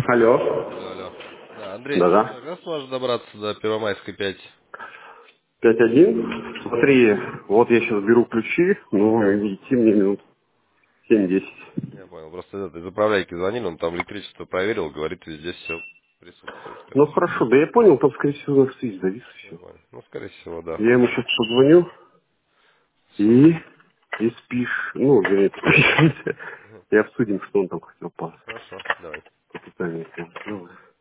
Алло. Алло, алло. Да, Андрей, Да-да. как сможешь добраться до Первомайской 5? 5-1. Смотри, вот я сейчас беру ключи, ну, идти мне минут 7-10. Я понял, просто из заправляйки звонили, он там электричество проверил, говорит, здесь все присутствует, Ну, короче. хорошо, да я понял, там, скорее всего, наш связь завис, и все. Нормально. Ну, скорее всего, да. Я ему сейчас позвоню, Супер. и спишь, ну, вернее, спишь, и обсудим, что он там хотел по Хорошо, давай. питанию. Давай.